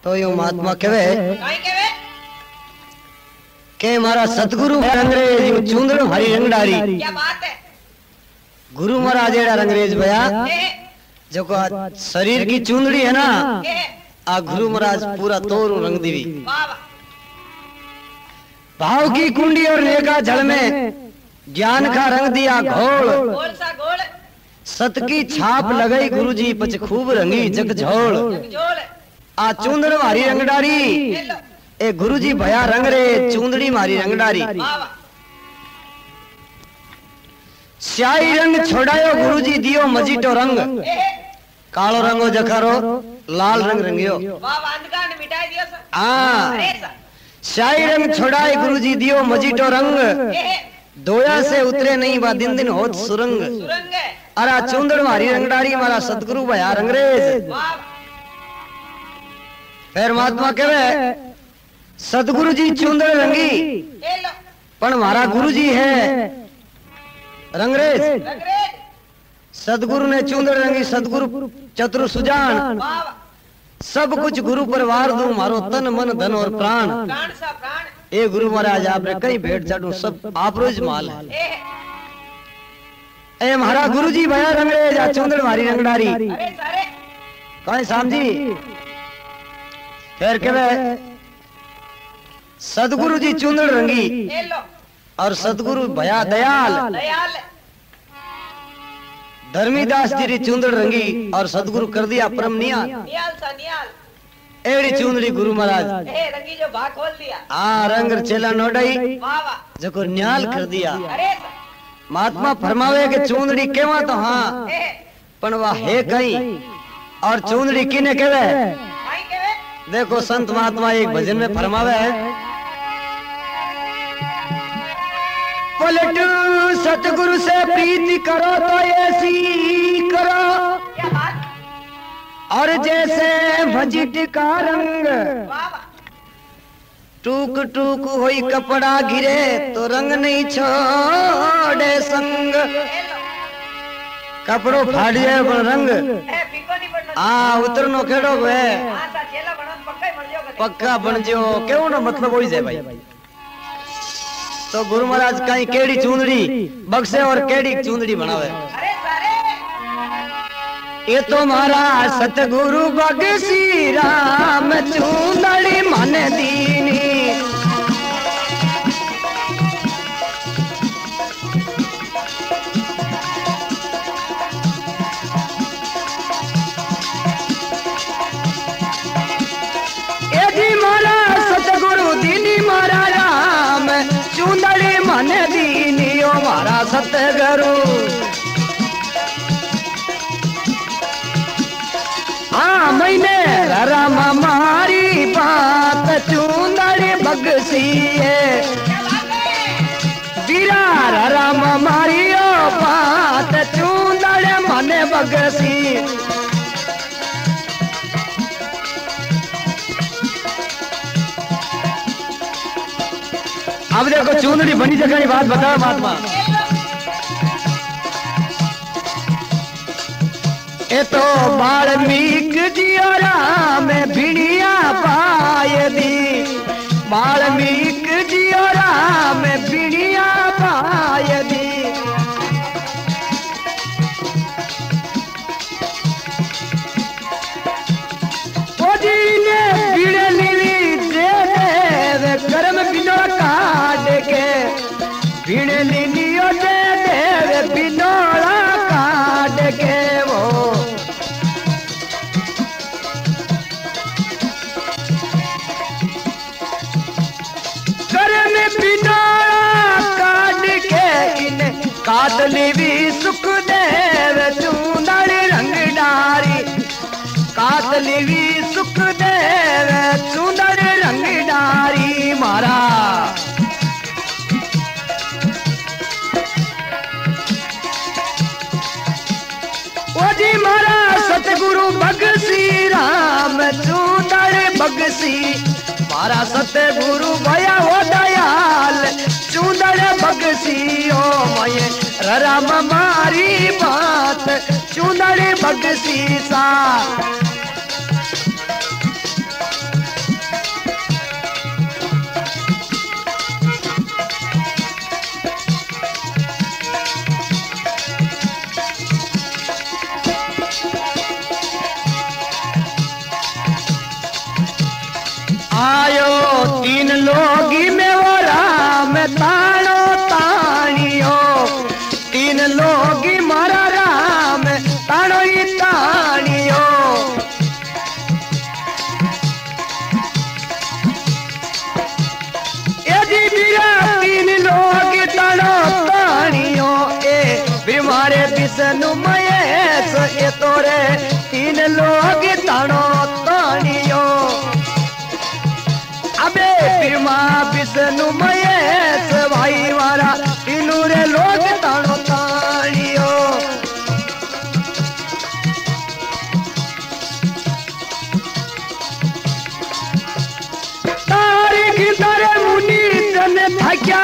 तो यो महात्मा कहे के मारा सतगुरु अंग्रेज यू चूंदड़ हरी रंगडारी। क्या बात है। गुरु महाराज एड़ा अंग्रेज भया जो शरीर की चूंदड़ी है ना आ गुरु महाराज पूरा तोरू रंग दीवी। भाव की कुंडी और नेका जल में ज्ञान का रंग दिया घोल। सत की छाप लगाई गुरुजी पछ खूब रंगी जग झोल। आ चूंदड़ मारी रंगडारी ए गुरुजी भया रंग रे चूंदड़ी मारी रंगडारी। स्याही रंग छोड़ायो गुरुजी दियो मजीटो रंग। कालो रंगो जखारो लाल रंग रंगियो। स्याही रंग छोड़ाए गुरुजी दियो मजीटो रंग। दोया से उतरे नहीं बा दिन दिन होत सुरंग। अरा चूंदड़ मारी रंगडारी मारा सतगुरु भया रंगरेज। फिर महात्मा कहे सतगुरु जी चूंदड़ रंगी पण मारा गुरुजी है रंगरेज। सतगुरु ने चूंदड़ रंगी सतगुरु चतुर सुजान। सब कुछ गुरु पर वार दूं मारो तन मन धन और प्राण। ए गुरु महाराज आपने कई भेंट चाटू सब आप रोज माल है। ए महारा गुरुजी भया रंगरेज आ चूंदड़ मारी रंगडारी। कहीं सामजी फिर कहे सतगुरु जी चूंदड़ रंगी और सतगुरु भया दयाल। धर्मीदास जी री चूंदड़ रंगी और सतगुरु कर दिया परम नियाल। एड़ी चूंदड़ी गुरु महाराज रंगी जो भाग खोल दिया। रंग चेला नोडाई जो न्याल कर दिया। महात्मा फरमावे के चूंदड़ी केवा तो हाँ पण वह है कहीं और चूंदड़ी किने केवे। देखो संत महात्मा एक भजन में फरमावे है पलट सतगुरु से प्रीति करो तो ऐसी करो और जैसे भजिट का रंग टूक टूक होई कपड़ा गिरे तो रंग नहीं छोड़े संग। कपड़ो फाड़ जाए पर रंग उतरनो केड़ो है पक्का बन जो क्यों ना मतलब हो जाए भाई। तो गुरु महाराज कहीं केड़ी चूंदड़ी बक्से और केड़ी चूंदड़ी बनावे। ये तो महाराज सतगुरु बगसी राम चूंदड़ी मन दीनी। चूंदड़ी मन दीनियो मारा सतगुरु। मैंने राम मारी बात चूंदड़ी बगसी है। बीरा राम मारियो बात चूंदड़ी मन बगसी। अब देखो चूंदड़ी बनी जगह की बात बताओ महात्मा। ए तो वाल्मीक जी और राम भिड़िया पाए दी। वाल्मीक जी और राम भिड़िया पाए दी। ओ जी ने भिड़े लीली दे दे कर्म बिनो काट के। भिड़े लीलियो दे दे बिनोड़ा काट के। वो कर्म बिनोड़ा काट के इन कातली भी सुख देव चूंदड़ी रंगडारी। कातली भी सुख देव चूंदड़ी रंगडारी मारा। ओ जी मारा सतगुरु बगसी राम चूंदड़ी बगसी। मारा सतगुरु भया हो दयाल चूंदड़ी बगसी। ओ मये राम मारी बात चूंदड़ी बगसी सा। आयो तीन लोगी में वो राम ताणो ताणियो तीन लोगी मारा राम ताणो ही ताणियो यदि बिरा तीन लोग ताणो ताणियो ए बीमारे विष्णु महेश ए तोरे तीन लोग ताणो ताणियो अबे ब्रह्मा विष्णु महेश भाई मारा तीनू रे लोग ताणो ताणियो तारीख तारे मुनि जन थक्या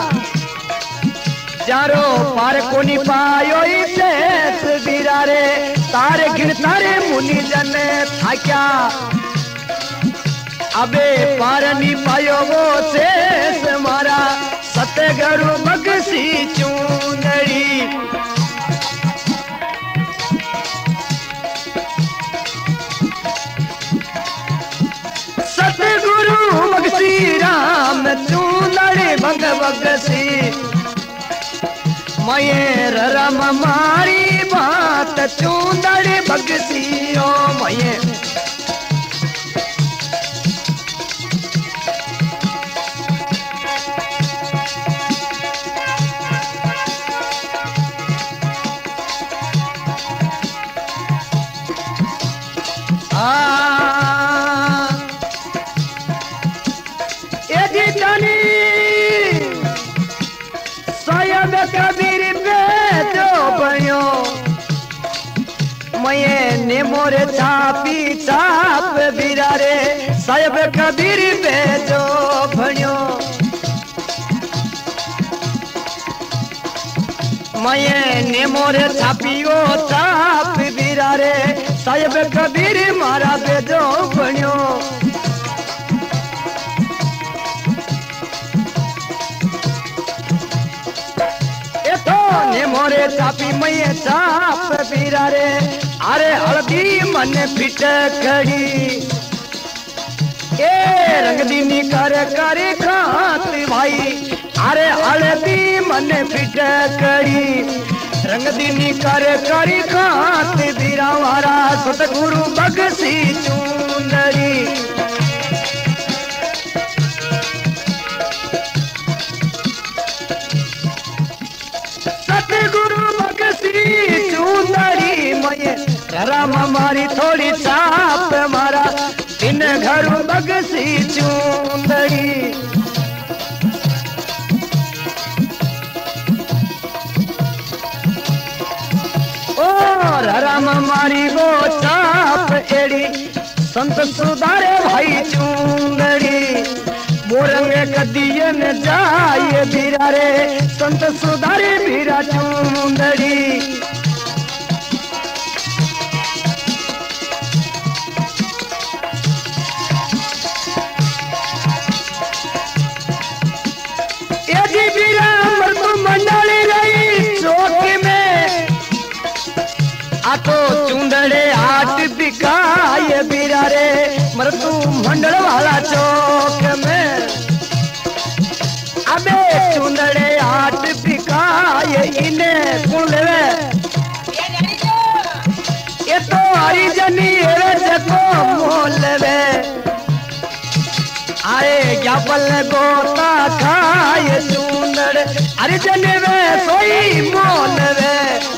चारो पार कोनी पायो शेष बीरा रे तारे गिर तारे मुनि जन थक्या अबे पारनी पायो वो शेष मारा सतगुरु बगसी चूंदड़ी सतगुरु बगसी राम चूंदड़ी बग बगसी मये राम मारी बात चूंदड़ी बगसी ओ मये कबीर बेचो बनियो मये ने मोरे छापी छाप बीरा रे साहेब कबीर बेचो बनियो मये ने मोरे छापियो छाप बीरा रे साहेब कबीर मारा बेचो बनियो मोरे छापी मैये छाप बीरा रे अरे हल्दी मन फिट खड़ी ए रंगदीनी कर खात भाई अरे हल्दी मन फिट खड़ी रंगदीनी कर खात बीरा वारा सतगुरु बगसी चूंदड़ी सतगुरु बगसी चूंदड़ी मये राम मारी थोड़ी छाप मारा दिन घर बगसी चूंदड़ी और राम मारी वो छाप एड़ी संत सुधारे भाई चूंदड़ी मोरंग कदियन जाए बीरा रे संत सुधारे बीरा चूंदड़ी यदि बीरा मृत्यु मंडली रही चौक में आतो चूंदड़े आट बिकाए बीरा रे मृत्यु मंडल वाला चौक में अबे चूंदड़े आट बिकाए इन्हें कौन लेवे ये तो हरिजनी है जको मोल लेवे आए क्या पल गोता खाए चूंदड़ हरिजन वे सोई मोल वे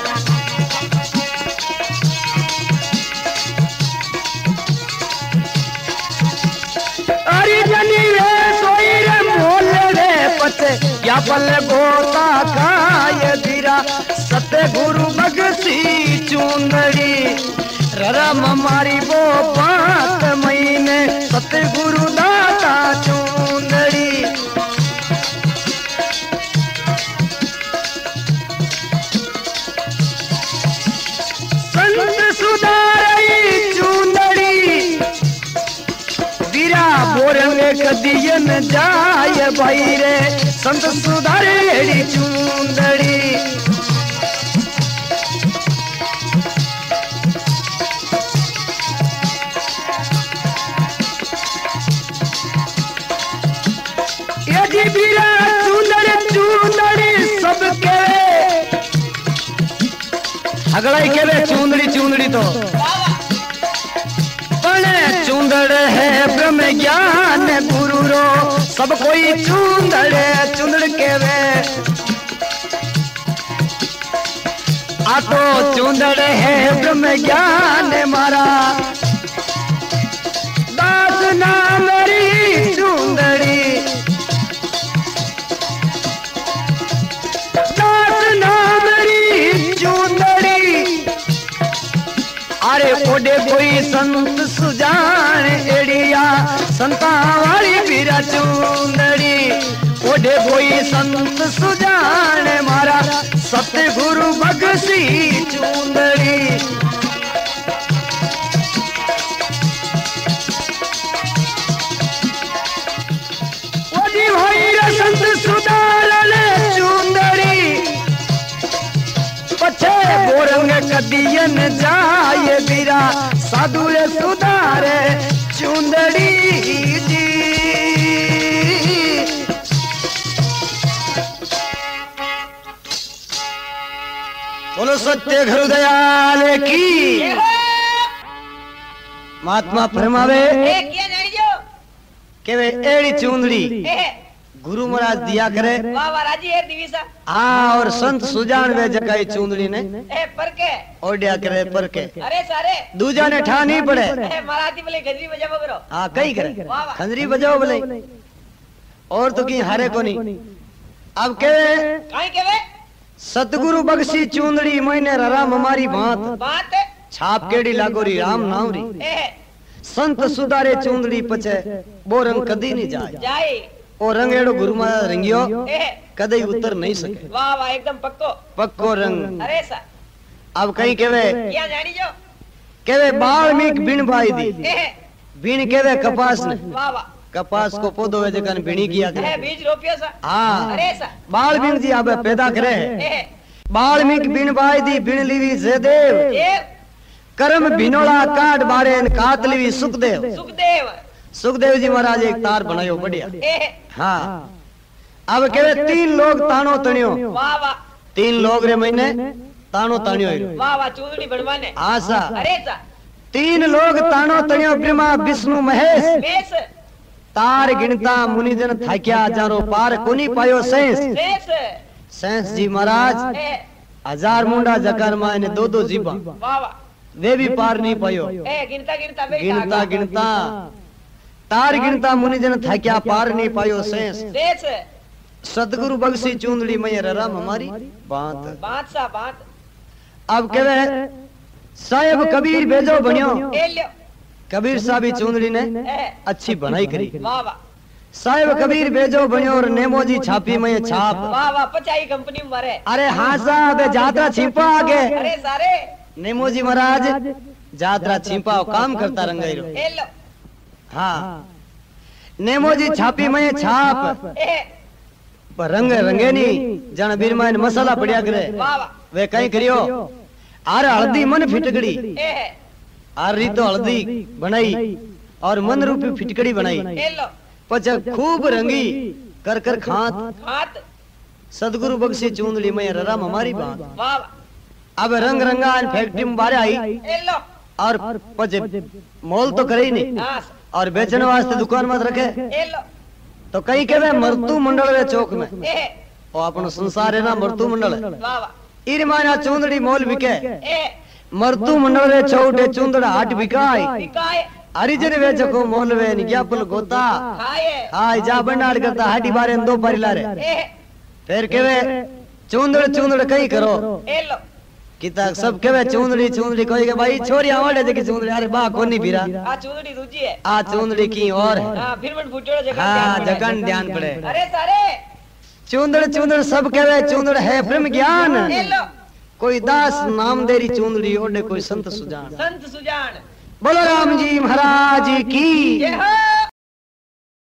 हरिजनी वे सोई रे मोल वे पते क्या पल गोता खाए बीरा सतगुरु बगसी चूंदड़ी राम मारी वो बात महीने सतगुरु दाता चूंदड़ी संत सुधारी चूंदड़ी बीरा बोरंग कदियन जाय भाई रे संत सुधारी चूंदड़ी जी बीरा चूंदड़ी चूंदड़ी सबके अगड़ाई के वे चूंदड़ी चूंदड़ी तो पण चूंदड़ है ब्रह्म ज्ञान गुरु रो सब कोई चूंदड़ चूंदड़ के वे आ तो चूंदड़ है ब्रह्म ज्ञान मारा दास नाम री चूंदड़ी दास नाम री चूंदड़ी अरे ओडे कोई संत सुजान एड़िया संता वाली बीरा चूंदड़ी ओडे कोई संत सुजान मारा सतगुरु बगसी चूंदड़ी संत सुधारल चूंदड़ी पछे बोरंग कदियन जाए बीरा साधु सुधारे चूंदड़ी जी बोलो सत्य हृदयाल की महात्मा फरमावे के वे एड़ी चूंदड़ी गुरु महाराज दिया करे वाह वाह राजी है दिवीसा हाँ और संत सुजान वे जगाई चूंदड़ी ने पर के ओडिया करे पर के अरे सारे दूजा ने ठा नहीं पड़े मराठी बोले खंजरी बजाओ करो हाँ कहीं करे खंजरी बजाओ बोले और तो की हारे को नहीं अब के काई के वे सतगुरु बख्शी चूंदड़ी महीने राम हमारी बात बात छाप केड़ी लागोरी राम नावरी संत सुधारे चूंदड़ी पचे वो रंग कदी नहीं जाए जाए और रंग एड़ो गुरु महाराज रंगियो कदई उतर नहीं सके वाह वाह एकदम पक्को पक्को रंग अरे सा अब कहीं केवे क्या जानी जो केवे बाल्मीक बिन बाई दी बिन केवे कपास ने वाह वाह कपास को पौधो वे जगन बिनी किया करे बीज रोपियो सा हाँ अरे सा बाल्मीक जी अब पैदा करे बाल्मीक बिन बाई दी बिन लीवी जयदेव कर्म भिनोला काट बारे कात लीवी सुखदेव सुखदेव सुखदेव जी महाराज एक तार बनायो बढ़िया हाँ अब केवे तीन लोग तानो तणियो वाह वाह तीन लोग रे महीने तानो तणियो वाह वाह चूंदड़ी बनवाने आशा अरे सा तीन लोग तानो तणियो ब्रह्मा विष्णु महेश बेस तार गिनता मुनिजन थाक्या जारो पार कोनी पायो सेंस बेस सेंस जी महाराज हजार मुंडा जकर माने दो दो जीबा वाह वाह वे भी पार नहीं पायो गिनता गिनता गिनता गिनता तार गिनता मुनिजन थाक्या पार नहीं पायो सेंस बेस सतगुरु बख्शी चूंदड़ी मैया राम हमारी बात बात सा बात अब केवे साहेब कबीर बेजो बनियो लो कबीर साहब चूंदड़ी ने अच्छी बनाई करी वाह वाह साहेब कबीर बेजो बनियो और नेमोजी छापी में छाप वाह वाह पचाई कंपनी में मारे अरे हाँ साहब जात्रा छिपा आगे अरे सारे नेमोजी महाराज जात्रा छिपा काम करता रंगाई रो लो हाँ नेमोजी छापी में छाप पर रंग रंगे नहीं जन बीरमान मसाला पड़िया करे वाह वाह वे कहीं करियो आर हल्दी मन फिटकड़ी आर री तो हल्दी बनाई और मन रूपी फिटकड़ी बनाई लो पच खूब रंगी कर कर खात खात सदगुरु बख्शी चूंदड़ी में राम हमारी बात वाह वाह अब रंग रंगा फैक्ट्री में बारे आई लो और पचे मोल तो करे ही नहीं हाँ और बेचने वास्ते दुकान मत रखे लो तो कहीं के वे मर्तू मंडल वे चौक में ओ अपनो संसार है ना मर्तू मंडल वाह वाह इर माना चूंदड़ी मोल बिके मर्तू मंडल वे चौटे चूंदड़ा हाट बिकाय बिकाए हरिजन वे जको मोल वे निज्ञापन गोता खाए हाय जा भंडार करता हाटी बारे दो परिला रे फिर के वे चूंदड़ चूंदड़ कहीं करो लो किता सब के वे चूंदड़ी चूंदड़ी कोई के भाई छोरी आवड़े जकी चूंदड़ी अरे बा कोनी फिरा आ चूंदड़ी दूजी है आ चूंदड़ी की और है हां फिर मन फुटोड़ो जगह हाँ जगन ध्यान पड़े अरे सारे चूंदड़ चूंदड़ सब कहे चूंदड़ है ब्रह्म ज्ञान लो कोई दास नाम देरी चूंदड़ी ओडे कोई संत सुजान संत सुजान बोलो राम जी महाराज की जय हो